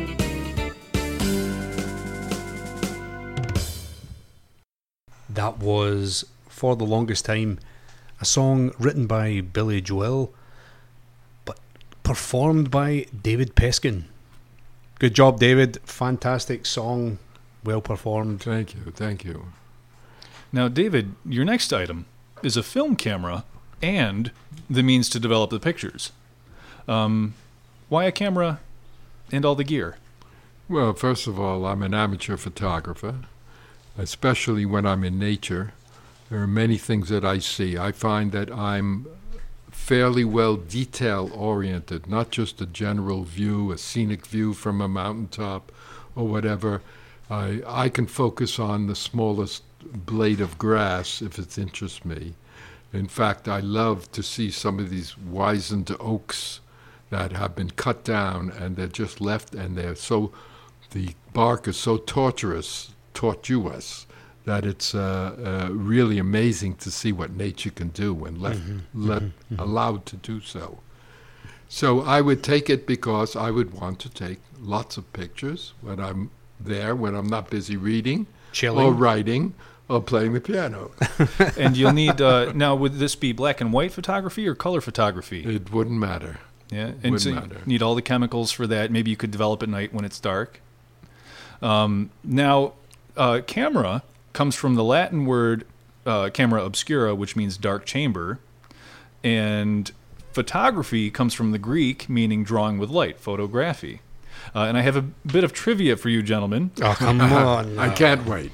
Speaker 1: That was For the Longest Time, a song written by Billy Joel, but performed by David Peskin. Good job, David. Fantastic song. Well performed.
Speaker 3: Thank you, thank you.
Speaker 2: Now, David, your next item is a film camera and the means to develop the pictures. Why a camera and all the gear?
Speaker 3: Well, first of all, I'm an amateur photographer, especially when I'm in nature. There are many things that I see. I find that I'm fairly well detail-oriented, not just a general view, a scenic view from a mountaintop or whatever. I can focus on the smallest blade of grass if it interests me. In fact, I love to see some of these wizened oaks that have been cut down and they're just left, and the bark is so tortuous, that it's really amazing to see what nature can do when allowed to do so. So I would take it because I would want to take lots of pictures when I'm there, when I'm not busy reading,
Speaker 1: Chilling.
Speaker 3: or writing, or playing the piano.
Speaker 2: And you'll need, now would this be black and white photography or color photography?
Speaker 3: It wouldn't matter.
Speaker 2: Yeah, and so
Speaker 3: matter.
Speaker 2: You need all the chemicals for that. Maybe you could develop at night when it's dark. Now, camera comes from the Latin word camera obscura, which means dark chamber, and photography comes from the Greek, meaning drawing with light, photography. And I have a bit of trivia for you, gentlemen.
Speaker 1: Oh, come on.
Speaker 3: I can't wait.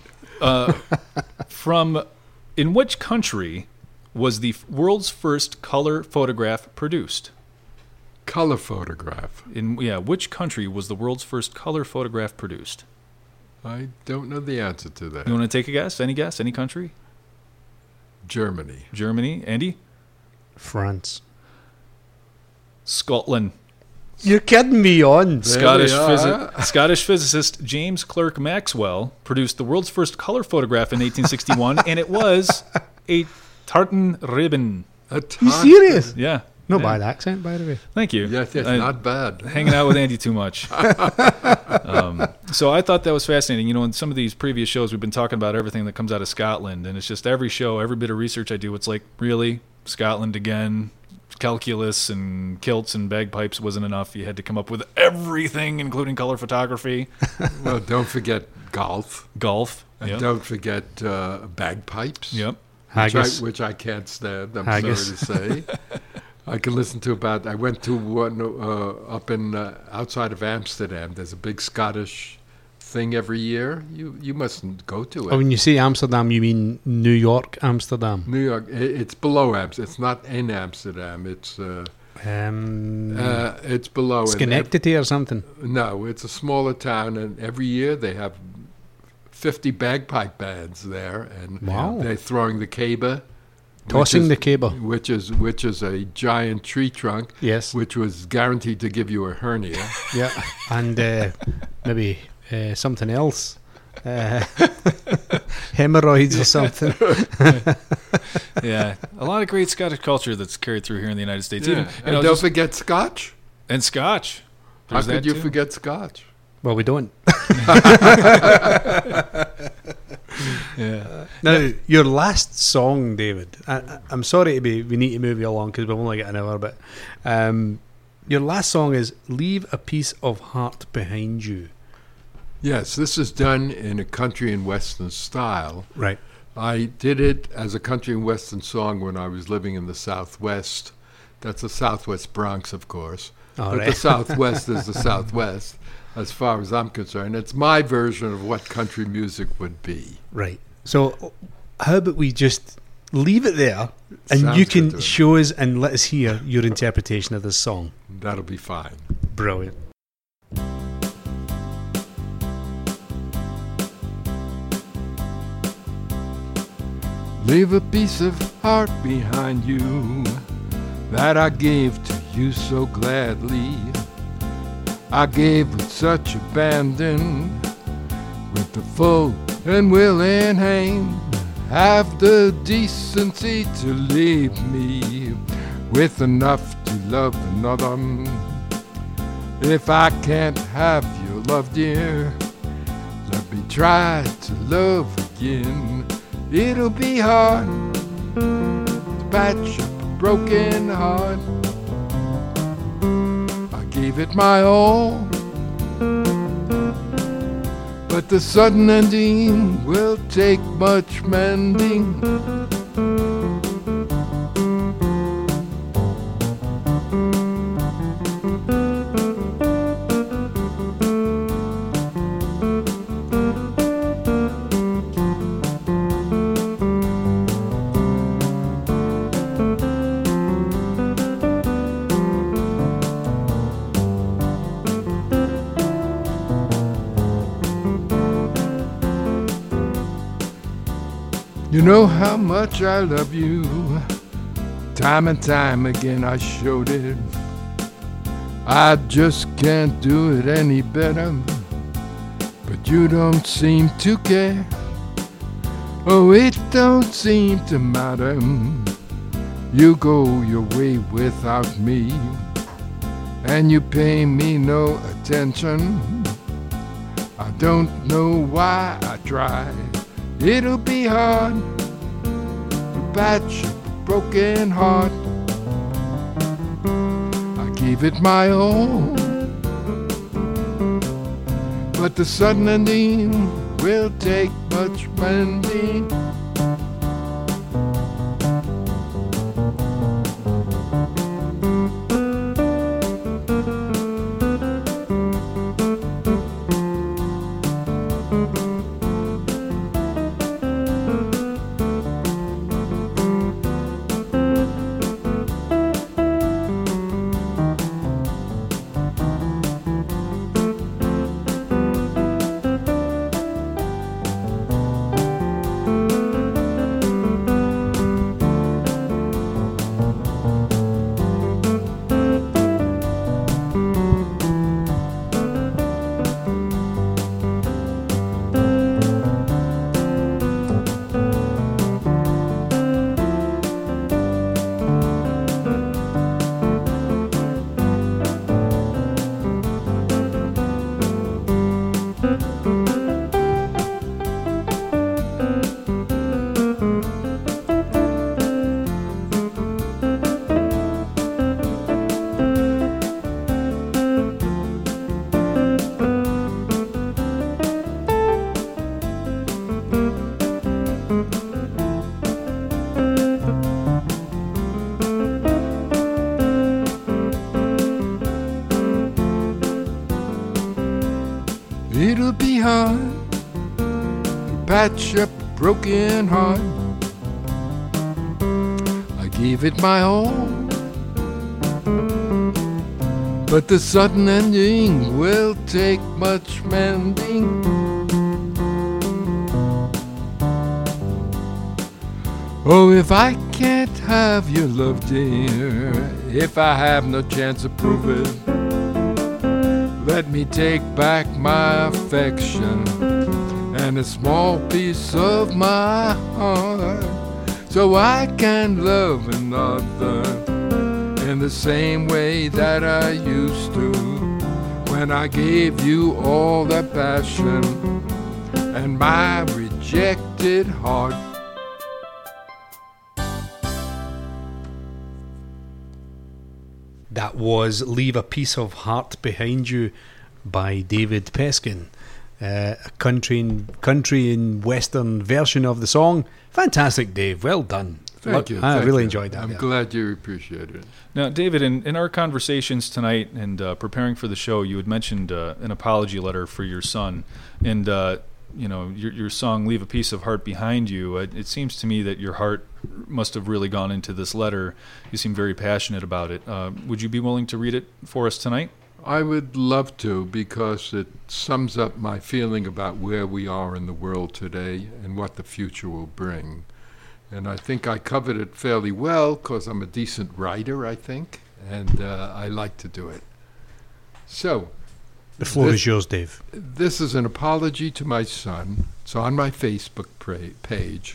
Speaker 2: In which country was the world's first color photograph produced?
Speaker 3: Color photograph.
Speaker 2: Which country was the world's first color photograph produced?
Speaker 3: I don't know the answer to that.
Speaker 2: You want to take a guess? Any guess? Any country?
Speaker 3: Germany.
Speaker 2: Germany. Andy?
Speaker 1: France.
Speaker 2: Scotland.
Speaker 1: You're kidding me on.
Speaker 2: Scottish physicist James Clerk Maxwell produced the world's first color photograph in 1861, and it was a tartan ribbon.
Speaker 1: You serious?
Speaker 2: Yeah.
Speaker 1: No bad accent, by the way.
Speaker 2: Thank you.
Speaker 3: Yes, not bad.
Speaker 2: Hanging out with Andy too much. So I thought that was fascinating. You know, in some of these previous shows, we've been talking about everything that comes out of Scotland, and it's just every show, every bit of research I do, it's like, really? Scotland again? Calculus and kilts and bagpipes wasn't enough. You had to come up with everything, including color photography.
Speaker 3: Well, don't forget golf.
Speaker 2: And
Speaker 3: yep. Don't forget bagpipes.
Speaker 2: Yep.
Speaker 3: Which I can't stand, I'm sorry to say. I can listen to about. I went to one up in outside of Amsterdam. There's a big Scottish thing every year. You mustn't go to it.
Speaker 1: Oh, when you say Amsterdam, you mean New York, Amsterdam?
Speaker 3: New York. It's below Amsterdam. It's not in Amsterdam. It's below.
Speaker 1: Schenectady or something?
Speaker 3: No, it's a smaller town, and every year they have 50 bagpipe bands there, and they're throwing the caber.
Speaker 1: Tossing the caber.
Speaker 3: Which is a giant tree trunk.
Speaker 1: Yes.
Speaker 3: Which was guaranteed to give you a hernia.
Speaker 1: Yeah. And maybe something else. Hemorrhoids or something.
Speaker 2: Yeah. A lot of great Scottish culture that's carried through here in the United States.
Speaker 3: Yeah. And don't forget Scotch.
Speaker 2: And Scotch.
Speaker 3: How could you forget Scotch?
Speaker 1: Well, we don't.
Speaker 2: Yeah.
Speaker 1: Now, your last song, David. I'm sorry we need to move you along because we've only got an hour, but your last song is "Leave a Piece of Heart Behind You."
Speaker 3: Yes, this is done in a country and western style.
Speaker 1: Right.
Speaker 3: I did it as a country and western song when I was living in the Southwest. That's the Southwest Bronx, of course. The Southwest is the Southwest. As far as I'm concerned, it's my version of what country music would be.
Speaker 1: Right. So how about we just leave it there and
Speaker 3: Sounds
Speaker 1: you can
Speaker 3: good
Speaker 1: show us and let us hear your interpretation of this song.
Speaker 3: That'll be fine.
Speaker 1: Brilliant.
Speaker 3: Leave a piece of heart behind you that I gave to you so gladly. I gave with such abandon, with the full and willing hand. Have the decency to leave me with enough to love another. If I can't have your love, dear, let me try to love again. It'll be hard to patch up a broken heart. Gave it my all, but the sudden ending will take much mending. You know how much I love you. Time and time again I showed it. I just can't do it any better. But you don't seem to care. Oh, it don't seem to matter. You go your way without me, and you pay me no attention. I don't know why I try. It'll be hard to patch up a broken heart. I gave it my all, but the sudden ending will take much mending. It'll be hard to patch up a broken heart. I gave it my all, but the sudden ending will take much mending. Oh, if I can't have your love, dear, if I have no chance of proving, let me take back my affection and a small piece of my heart, so I can love another in the same way that I used to, when I gave you all that passion and my rejected heart.
Speaker 1: That was Leave a Piece of Heart Behind You by David Peskin. A country and western version of the song. Fantastic, Dave. Well done.
Speaker 3: Thank you.
Speaker 1: I really enjoyed that.
Speaker 3: I'm glad you appreciate it.
Speaker 2: Now, David, in our conversations tonight and preparing for the show, you had mentioned an apology letter for your son. And, your song, Leave a Piece of Heart Behind You, it seems to me that your heart must have really gone into this letter. You seem very passionate about it. Would you be willing to read it for us tonight?
Speaker 3: I would love to, because it sums up my feeling about where we are in the world today and what the future will bring. And I think I covered it fairly well, because I'm a decent writer, I think, and I like to do it. So,
Speaker 1: the floor is yours, Dave.
Speaker 3: This is an apology to my son. It's on my Facebook page.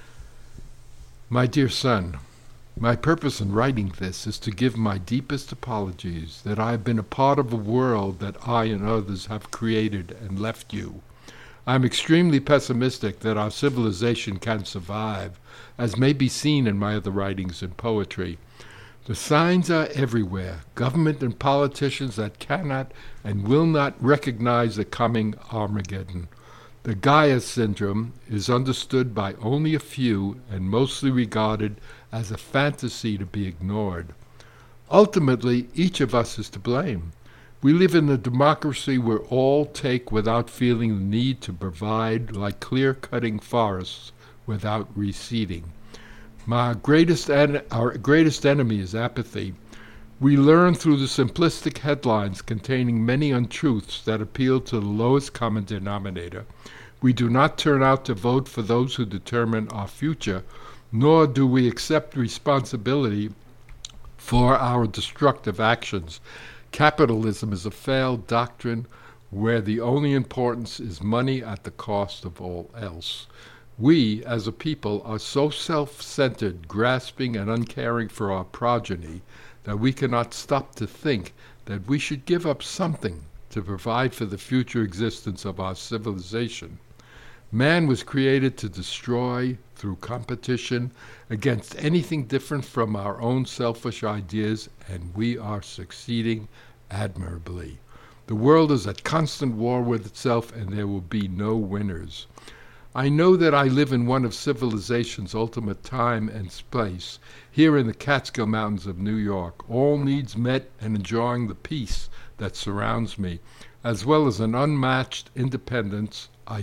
Speaker 3: My dear son, my purpose in writing this is to give my deepest apologies that I have been a part of a world that I and others have created and left you. I'm extremely pessimistic that our civilization can survive, as may be seen in my other writings and poetry. The signs are everywhere. Government and politicians that cannot and will not recognize the coming Armageddon. The Gaia syndrome is understood by only a few and mostly regarded as a fantasy to be ignored. Ultimately, each of us is to blame. We live in a democracy where all take without feeling the need to provide, like clear-cutting forests without receding. Our greatest enemy is apathy. We learn through the simplistic headlines containing many untruths that appeal to the lowest common denominator. We do not turn out to vote for those who determine our future, nor do we accept responsibility for our destructive actions. Capitalism is a failed doctrine where the only importance is money at the cost of all else. We, as a people, are so self-centered, grasping and uncaring for our progeny, that we cannot stop to think that we should give up something to provide for the future existence of our civilization. Man was created to destroy through competition against anything different from our own selfish ideas, and we are succeeding admirably. The world is at constant war with itself, and there will be no winners. I know that I live in one of civilization's ultimate time and place, here in the Catskill Mountains of New York, all needs met and enjoying the peace that surrounds me, as well as an unmatched independence. I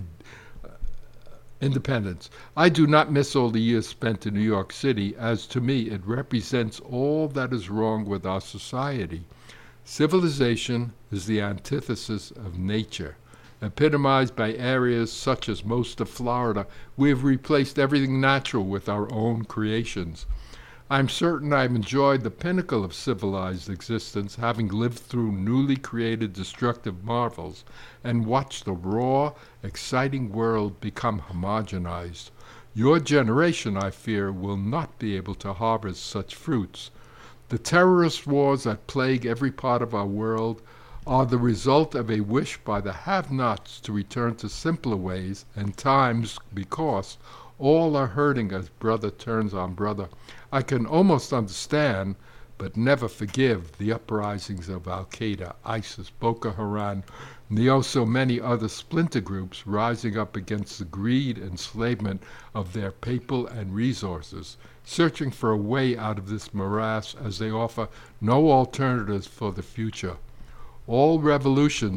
Speaker 3: do not miss all the years spent in New York City, as to me it represents all that is wrong with our society. Civilization is the antithesis of nature. Epitomized by areas such as most of Florida, we have replaced everything natural with our own creations. I'm certain I've enjoyed the pinnacle of civilized existence, having lived through newly created destructive marvels and watched the raw, exciting world become homogenized. Your generation, I fear, will not be able to harvest such fruits. The terrorist wars that plague every part of our world are the result of a wish by the have-nots to return to simpler ways and times, because all are hurting as brother turns on brother. I can almost understand, but never forgive, the uprisings of Al-Qaeda, ISIS, Boko Haram, and the so many other splinter groups rising up against the greed and enslavement of their people and resources, searching for a way out of this morass as they offer no alternatives for the future. All revolutions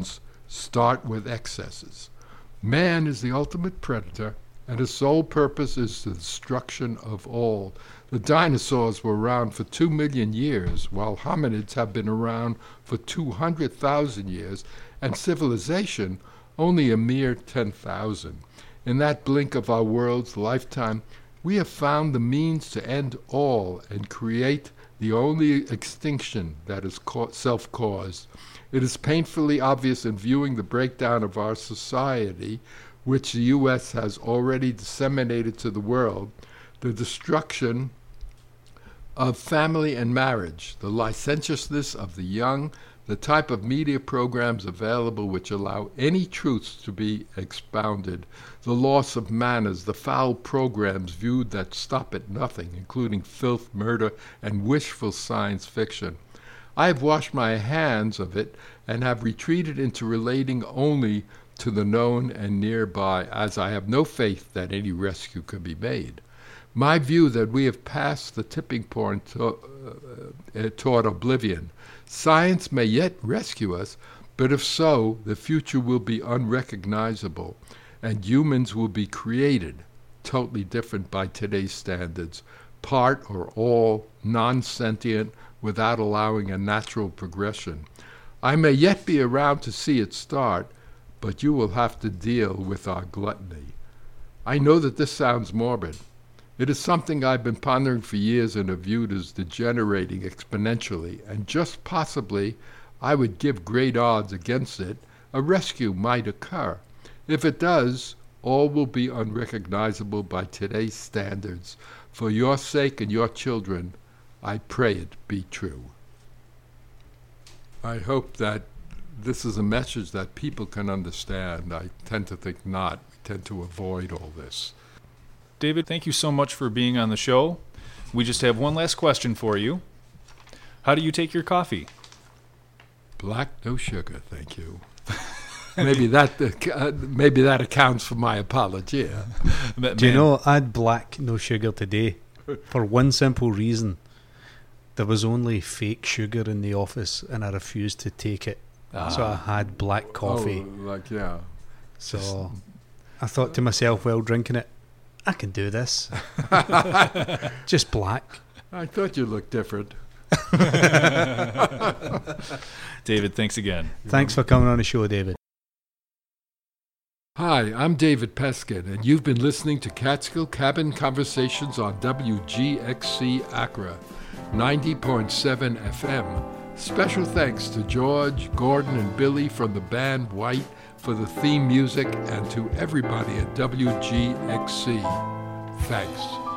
Speaker 3: start with excesses. Man is the ultimate predator, and his sole purpose is the destruction of all. The dinosaurs were around for 2 million years, while hominids have been around for 200,000 years, and civilization only a mere 10,000. In that blink of our world's lifetime, we have found the means to end all and create the only extinction that is self-caused. It is painfully obvious in viewing the breakdown of our society, which the U.S. has already disseminated to the world, the destruction of family and marriage, the licentiousness of the young, the type of media programs available which allow any truths to be expounded, the loss of manners, the foul programs viewed that stop at nothing, including filth, murder, and wishful science fiction. I have washed my hands of it and have retreated into relating only to the known and nearby, as I have no faith that any rescue can be made. My view that we have passed the tipping point toward oblivion. Science may yet rescue us, but if so, the future will be unrecognizable, and humans will be created totally different by today's standards, part or all non-sentient, without allowing a natural progression. I may yet be around to see it start, but you will have to deal with our gluttony. I know that this sounds morbid. It is something I've been pondering for years and have viewed as degenerating exponentially, and just possibly, I would give great odds against it, a rescue might occur. If it does, all will be unrecognizable by today's standards. For your sake and your children, I pray it be true. I hope that this is a message that people can understand. I tend to think not. We tend to avoid all this.
Speaker 2: David, thank you so much for being on the show. We just have one last question for you. How do you take your coffee?
Speaker 3: Black, no sugar, thank you. Maybe that accounts for my apology.
Speaker 1: Do you know, I had black, no sugar today for one simple reason. There was only fake sugar in the office and I refused to take it. So I had black coffee.
Speaker 3: Yeah.
Speaker 1: So I thought to myself while drinking it, I can do this. Just black.
Speaker 3: I thought you looked different.
Speaker 2: David, thanks again.
Speaker 1: Thanks for coming on the show, David.
Speaker 3: Hi, I'm David Peskin, and you've been listening to Catskill Cabin Conversations on WGXC Accra, 90.7 FM. Special thanks to George, Gordon, and Billy from the band White for the theme music, and to everybody at WGXC. Thanks.